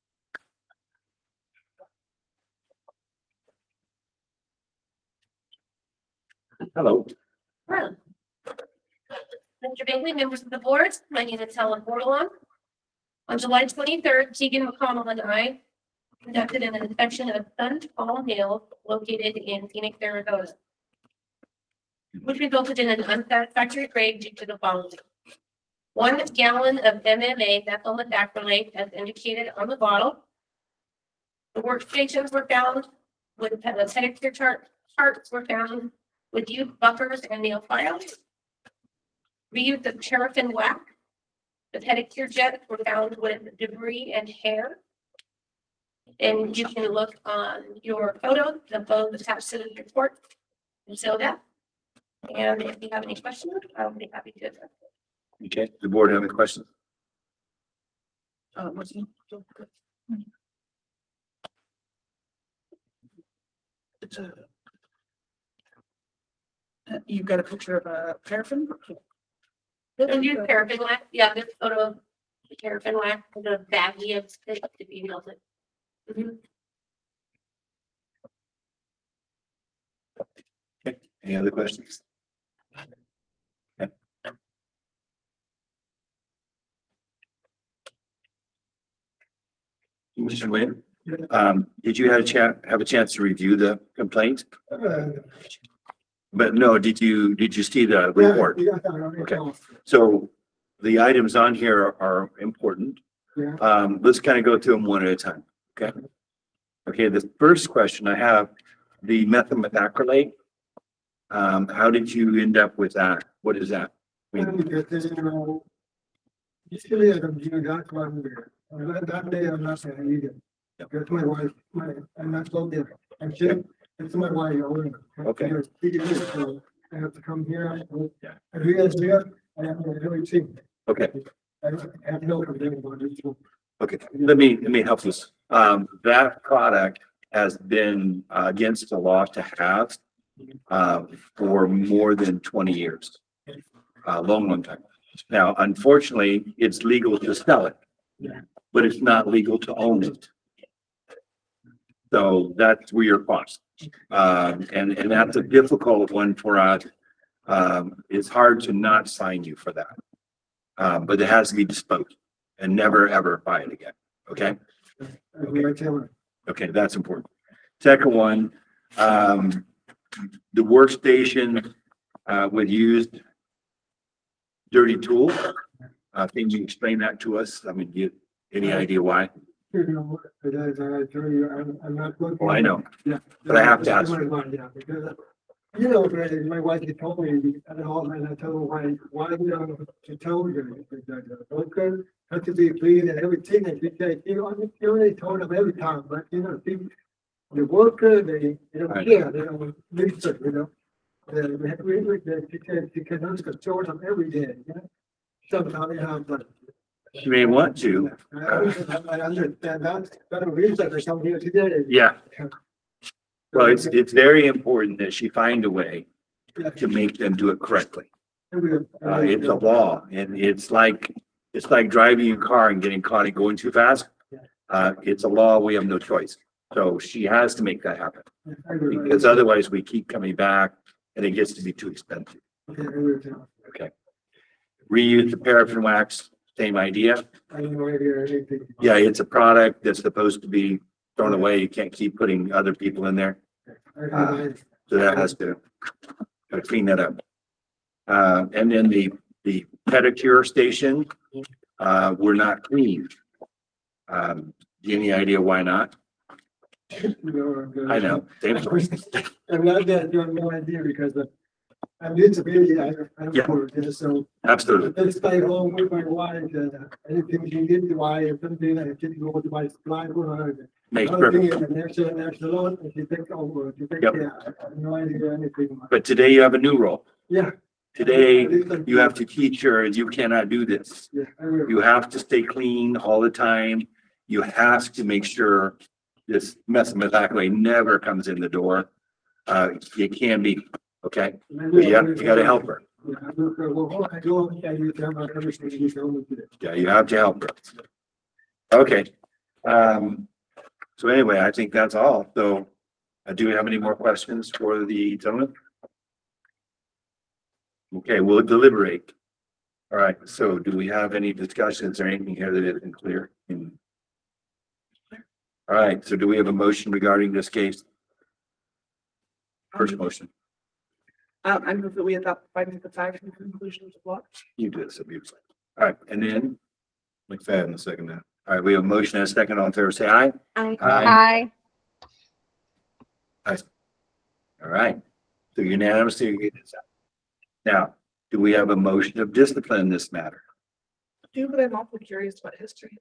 Hello. Hello. Mister Bingley, members of the board, my name is Helen Bordelon. On July twenty-third, Keegan McConnell and I conducted an inspection of Thunder Fall Hill located in Phoenix, Arizona, which resulted in an unsatisfactory grade due to the following. One gallon of M M A methyl methacrylate as indicated on the bottle. The workstations were found with the texture chart, charts were found with used buffers and nail files. We used the paraffin wax. The pedicure jets were found with debris and hair. And you can look on your photos, the photos attached to the report and show that. And if you have any questions, I'll be happy to address them. Okay, the board have any questions? Uh, what's he? It's a. Uh, You've got a picture of a paraffin? And use paraffin wax, yeah, this photo of the paraffin wax, the baggie of stick if you know it. Mhm. Okay, any other questions? Okay. Mister Nguyen, um, did you have a chat, have a chance to review the complaint? Uh, But no, did you, did you see the report? Yeah, yeah, yeah, Okay. yeah. So the items on here are- are important. Yeah. Um, let's kind of go through them one at a time, okay? Okay, the first question I have, the methyl methacrylate. Um, how did you end up with that? What is that? I mean, Because, you know, usually I don't do that one there. And that, that day I'm not saying either. Because my wife, my, I'm not so there. I'm sure it's my wife. I wouldn't- Okay. So I have to come here. And we guys here, I have to really see. Okay, I have no complaint about it. So okay, let me, let me help this. Um, that product has been uh, against the law to have uh, for more than twenty years. A long, long time. Now, unfortunately, it's legal to sell it, but it's not legal to own it. So that's where you're caught. Um, and, and that's a difficult one for us. Um, it's hard to not sign you for that. Um, but it has to be disposed and never, ever buy it again. Okay? I will tell her. Okay, that's important. Second one, um, the workstation, uh, with used dirty tool. Uh, can you explain that to us? I mean, do you, any idea why? You know, as I tell you, I'm, I'm not looking. Well, I know, Yeah. but I have to ask. Yeah, because, you know, my wife had told me at home, and I told her why, why you know, to tell you that, okay, have to be clean and everything, and she said, you know, I already told them every time, but you know, people, the worker, they, they don't care, they don't listen, you know. And we have, we, we, she said, she can only control them every day, you know. Sometimes they have, but. You may want to. I I understand that, but the reason I come here today. Yeah. Well, it's, it's very important that she find a way to make them do it correctly. Uh, it's a law and it's like, it's like driving your car and getting caught and going too fast. Uh, it's a law. We have no choice. So she has to make that happen because otherwise we keep coming back and it gets to be too expensive. Okay. Reuse the paraffin wax, same idea. I have no idea anything. Yeah, it's a product that's supposed to be thrown away. You can't keep putting other people in there. Uh, So that has to, gotta clean that up. Uh, and then the, the pedicure station, uh, were not cleaned. Um, do you have any idea why not? I know. Same story. I'm not that, you have no idea because uh, I'm disability, I, I'm Yeah. poor, yeah, so. Absolutely. I stay home with my wife, and uh, anything she needs to buy, or something, I just go to my supply for her. Makes Other thing perfect. is, the next, next alone, and she takes over, she takes Yep. care, I have no idea anything. But today you have a new role. Yeah. Today you have to teach her you cannot do this. Yeah, I will. You have to stay clean all the time. You have to make sure this methylmethacrylate never comes in the door. Uh, it can be Okay, but yeah, you gotta help her. Yeah, you have to help her. Okay. Um, so anyway, I think that's all. So, uh, do we have any more questions for the gentleman? Okay, we'll deliberate. All right, so do we have any discussions or anything here that isn't clear? In- All right, so do we have a motion regarding this case? First motion, Um, I move that we adopt findings of fact and conclusions of law. you do this, beautifully. All right, and then McFadden, the second that. All right, we have a motion and a second. All in favor, say aye. Aye. Aye. Aye. All right, so unanimously you get this out. Now, do we have a motion of discipline in this matter? Do, but I'm also curious about history.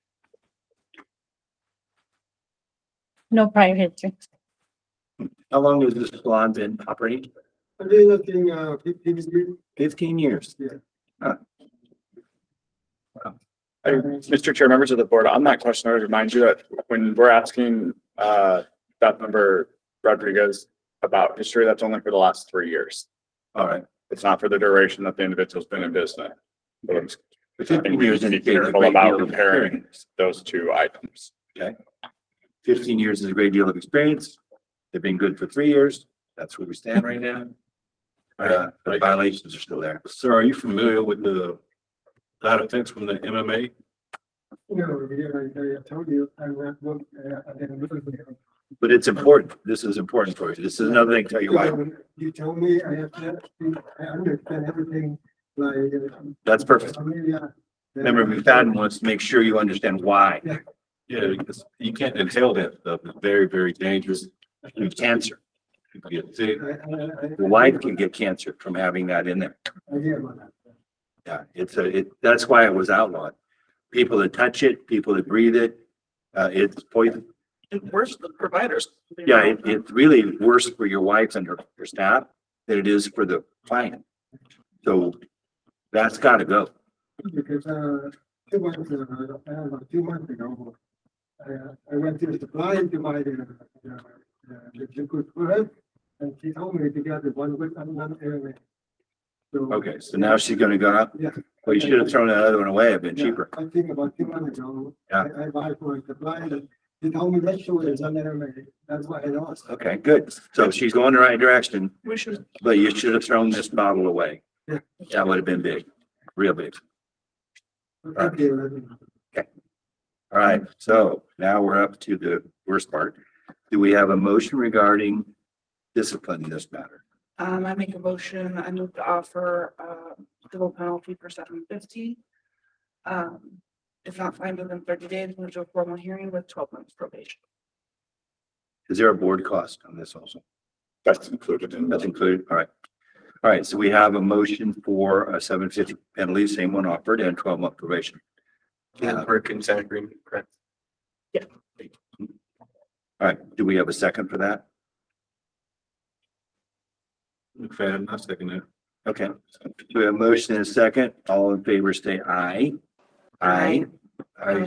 No prior history. How long has this salon been operating? I've been looking, uh, fifteen years. Fifteen years. Yeah. Huh. Hey, Mister Chair, members of the board, on that question, I would remind you that when we're asking uh staff member Rodriguez about history, that's only for the last three years. All right. It's not for the duration that the individual's been in business. But I'm- I think Fifteen we years need to be indicates a careful great about deal of comparing experience. those two items. Fifteen years is a great deal of experience. They've been good for three years. That's where we stand right now. Uh, the violations are still there. Sir, are you familiar with the side effects from the M M A? No, yeah, I, I told you, I went, look, uh, I didn't look at it. But it's important. This is important for you. This is another thing to tell you why. You told me I have to, I understand everything, like. uh, That's perfect. familiar, uh, Remember, McFadden wants to make sure you understand why. Yeah, because you can't inhale that stuff. It's very, very dangerous. You have cancer. You can get sick. I, I, I. Your wife can get cancer from having that in there. I hear about that. Yeah, it's a, it, that's why it was outlawed. People that touch it, people that breathe it, uh, it's poison. And worse, the providers. Yeah, it, it's really worse for your wife and her, her staff than it is for the client. So that's gotta go. Because, uh, two months, uh, uh, two months ago, I, uh, I went to the supply to buy the, the, the liquid food, and she told me to get the one with another area. So. Okay, so now she's gonna go out. Yeah. Well, you should have thrown that other one away. It'd been Yeah, cheaper. I think about two months ago, Yeah. I, I buy for a supply, and she told me that she was another area. That's why I lost. Okay, good. So she's going the right direction, We should, but you should have thrown this bottle away. Yeah. That would have been big, real big. Thank you. All right, so now we're up to the worst part. Do we have a motion regarding discipline in this matter? um, I make a motion, I move to offer, uh, civil penalty for seven fifty. Um, if not fined within thirty days, move to a formal hearing with twelve months probation. Is there a board cost on this also? That's included in. That's included, all right. All right, so we have a motion for a seven fifty penalty, same one offered, and twelve month probation. And for consent agreement, correct? All right, do we have a second for that? McFadden, I second that. Okay, we have a motion and a second. All in favor, say aye. Aye. Aye.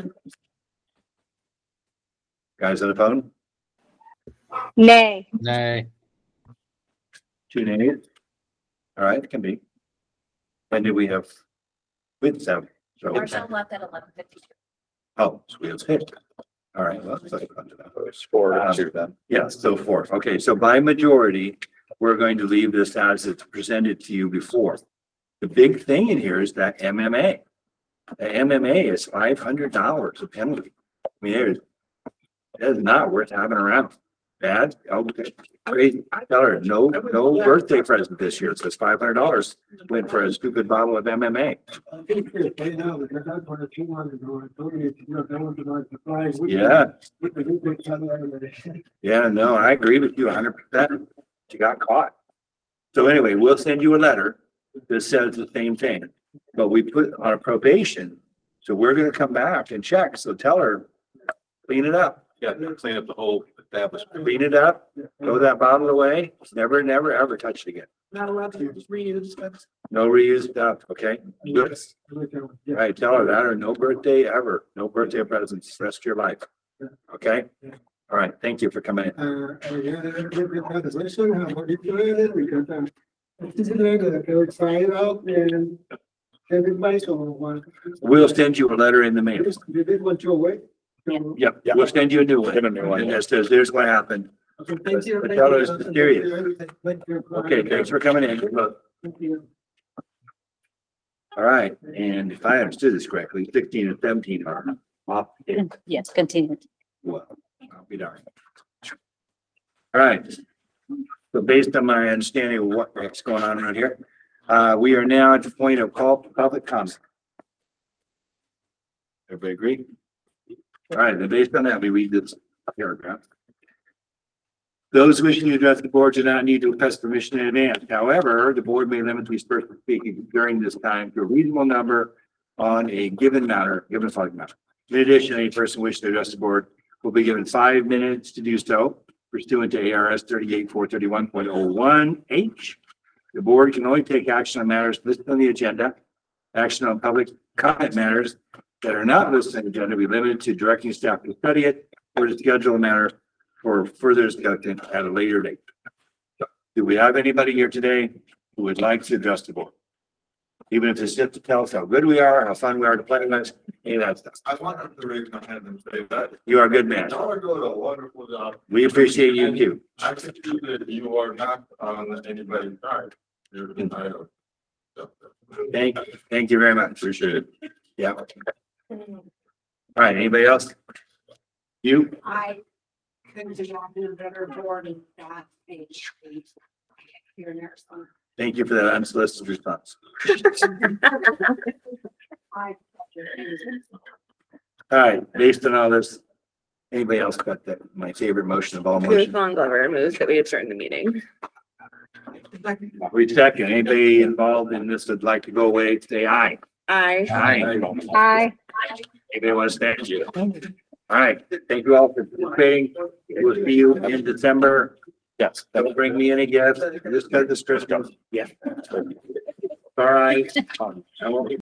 Guys on the phone? Nay. Nay. Two nays? All right, it can be. And do we have? With seven. So, Marshall left at eleven fifty-two. oh, so we have six. All right, well, let's go on to that. It's four to Um, two then. Yeah, so four. Okay, so by majority, we're going to leave this as it's presented to you before. The big thing in here is that M M A. The M M A is five hundred dollars a penalty. I mean, it is not worth having around. Bad, okay, crazy. Tell her, no, no birthday present this year. It says five hundred dollars went for a stupid bottle of M M A. I think it's right now, because that's what a few months ago, I told you, you know, that was about the price. Yeah, With the new big channel and everything. yeah, no, I agree with you hundred percent. She got caught. So anyway, we'll send you a letter that says the same thing, but we put on a probation. So we're gonna come back and check. So tell her, clean it up, Yeah, clean up the whole establishment. clean it up, throw that bottle away. Never, never, ever touch it again. Not allowed to use reuse, but No reused stuff, okay? Good. All Yeah. right, tell her that or no birthday ever, no birthday presents, the rest of your life. Okay? All right, thank you for coming in. Uh, I had a little bit of conversation, how about it, because, um, This is very good. Okay, we'll try it out and everybody's over one. We'll send you a letter in the mail. You did what your way. Yep, we'll send you a new one. Get a new one. And that says, here's what happened. Okay, thank you. But tell us it's serious. Thank you. Okay, thanks for coming in. Look, Thank you. all right, and if I understood this correctly, sixteen and seventeen are off. Yes, continue. Well, I'll be darned. All right. So based on my understanding of what's going on around here, uh, we are now at the point of call for public comment. Everybody agree? All right, then based on that, we read this paragraph. Those wishing to address the board do not need to request permission in advance. However, the board may limit each person speaking during this time to a reasonable number on a given matter, given subject matter. In addition, any person wishing to address the board will be given five minutes to do so pursuant to A R S thirty-eight four thirty-one point oh one H. The board can only take action on matters listed on the agenda. Action on public comment matters that are not listed on the agenda will be limited to directing staff to study it or to schedule a matter for further discussion at a later date. Do we have anybody here today who would like to address the board? Even if it's just to tell us how good we are, how fun we are to play with, any of that stuff. I wanted to raise my hand and say that. You are a good man. Y'all are doing a wonderful job. We appreciate you too. I can see that you are not on anybody's side. You're entitled. Thank, thank you very much. Appreciate it. Yeah. All right, anybody else? You? I couldn't do a better board and that page. Here in Arizona. Thank you for that unsolicited response. I- All right, based on all this, anybody else got that, my favorite motion of all Ruth motions? Von Glover moves that we adjourn the meeting. We second, anybody involved in this would like to go away, say aye. Aye. Aye. Aye. Anybody want to stand you? All right, thank you all for participating. We'll see you in December. Yes. That will bring me any guests, just because the stress comes. Yeah. All right. I won't be